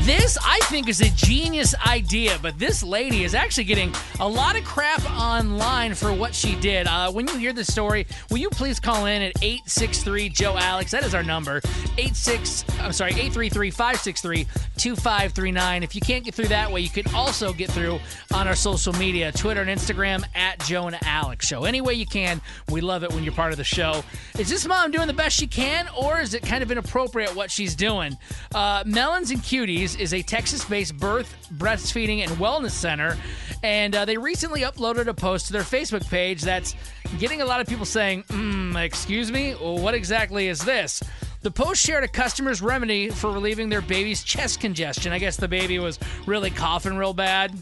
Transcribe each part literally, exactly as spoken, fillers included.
This, I think, is a genius idea, but this lady is actually getting a lot of crap online for what she did. Uh, when you hear the story, will you please call in at eight six three, Joe Alex? That is our number. eight six, I'm sorry, eight three three, five six three, two five three nine. If you can't get through that way, you can also get through on our social media, Twitter and Instagram, at Joe and Alex Show. Any way you can, we love it when you're part of the show. Is this mom doing the best she can, or is it kind of inappropriate what she's doing? Uh, Melons and Cuties is a Texas-based birth, breastfeeding, and wellness center, and uh, they recently uploaded a post to their Facebook page that's getting a lot of people saying, mm, excuse me, well, what exactly is this? The post shared a customer's remedy for relieving their baby's chest congestion. I guess the baby was really coughing real bad.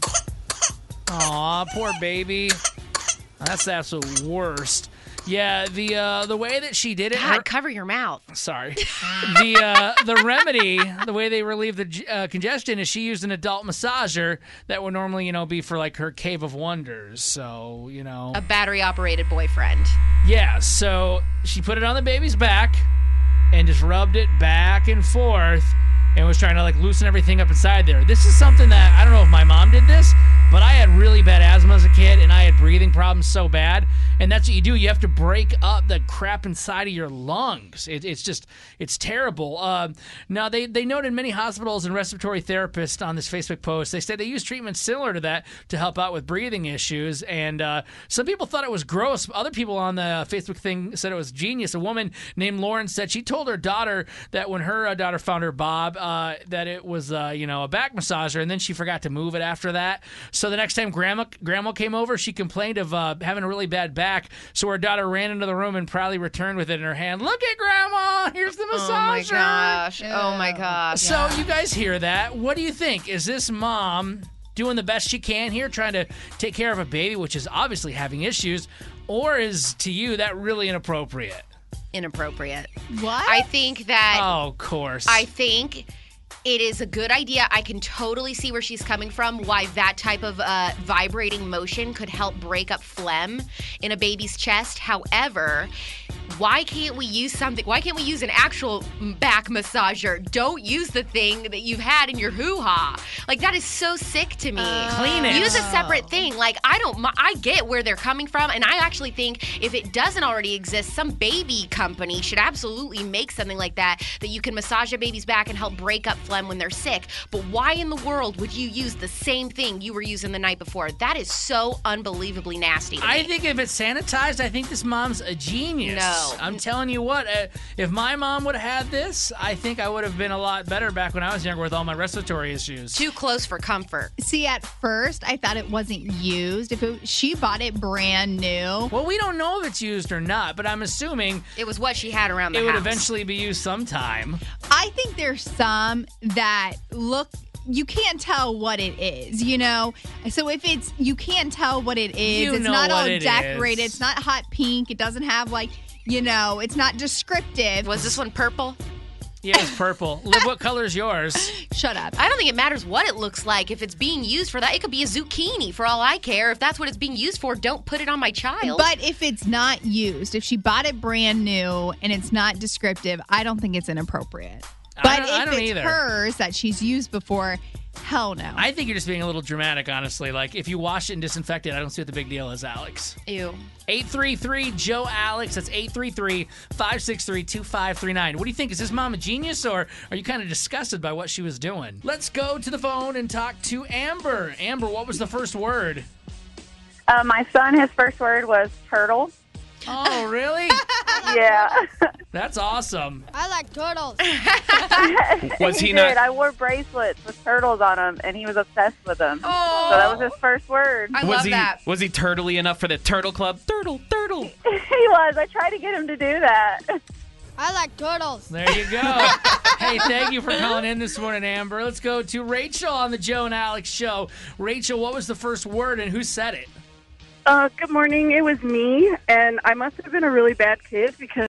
Aw, poor baby. That's the absolute worst. Yeah, the uh, the way that she did it. God, her, cover your mouth. Sorry. the uh, the remedy, the way they relieve the uh, congestion, is she used an adult massager that would normally, you know, be for like her Cave of Wonders. So, you know, a battery-operated boyfriend. Yeah. So she put it on the baby's back and just rubbed it back and forth and was trying to like loosen everything up inside there. This is something that I don't know if my mom did this, but I had really bad asthma as a kid, and I had breathing problems so bad. And that's what you do. You have to break up the crap inside of your lungs. It, it's just, it's terrible. Uh, now, they, they noted many hospitals and respiratory therapists on this Facebook post. They said they use treatments similar to that to help out with breathing issues. And uh, some people thought it was gross. Other people on the Facebook thing said it was genius. A woman named Lauren said she told her daughter that when her uh, daughter found her Bob, uh, that it was, uh, you know, a back massager, and then she forgot to move it after that. So the next time grandma grandma came over, she complained of uh, having a really bad back. So her daughter ran into the room and proudly returned with it in her hand. Look at Grandma! Here's the massager! Oh my gosh! Oh my gosh! So yeah. You guys hear that? What do you think? Is this mom doing the best she can here, trying to take care of a baby, which is obviously having issues, or is to you that really inappropriate? Inappropriate. What? I think that. Oh, of course. I think. It is a good idea. I can totally see where she's coming from, why that type of uh, vibrating motion could help break up phlegm in a baby's chest. However, why can't we use something? Why can't we use an actual back massager? Don't use the thing that you've had in your hoo-ha. Like, that is so sick to me. Uh, Clean it. Use a separate thing. Like, I don't, I get where they're coming from, and I actually think if it doesn't already exist, some baby company should absolutely make something like that, that you can massage a baby's back and help break up phlegm when they're sick. But why in the world would you use the same thing you were using the night before? That is so unbelievably nasty to me. I think if it's sanitized, I think this mom's a genius. No. I'm telling you what, uh, if my mom would have had this, I think I would have been a lot better back when I was younger with all my respiratory issues. Too close for comfort. See, at first, I thought it wasn't used. If it, she bought it brand new. Well, we don't know if it's used or not, but I'm assuming It was what she had around the it house. would eventually be used sometime. I think there's some that look, you can't tell what it is, you know? So if it's, you can't tell what it is. You it's know not all what it decorated. is. It's not hot pink. It doesn't have like, you know, it's not descriptive. Was this one purple? Yeah, it's purple. Liv, what color is yours? Shut up. I don't think it matters what it looks like. If it's being used for that, it could be a zucchini for all I care. If that's what it's being used for, don't put it on my child. But if it's not used, if she bought it brand new and it's not descriptive, I don't think it's inappropriate. But I don't, I if don't it's either. hers that she's used before, hell no. I think you're just being a little dramatic, honestly. Like, if you wash it and disinfect it, I don't see what the big deal is, Alex. Ew. eight three three, Joe Alex. That's eight three three, five six three, two five three nine. What do you think? Is this mom a genius, or are you kind of disgusted by what she was doing? Let's go to the phone and talk to Amber. Amber, what was the first word? Uh, my son, his first word was turtle. Oh, really? Yeah. That's awesome. I like turtles. Was he did. not? I wore bracelets with turtles on them, and he was obsessed with them. Oh. So that was his first word. I was love he that. was he turtly enough for the turtle club? Turtle, turtle. He was. I tried to get him to do that. I like turtles. There you go. Hey, thank you for calling in this morning, Amber. Let's go to Rachel on the Joe and Alex show. Rachel, what was the first word and who said it? Uh, good morning. It was me, and I must have been a really bad kid because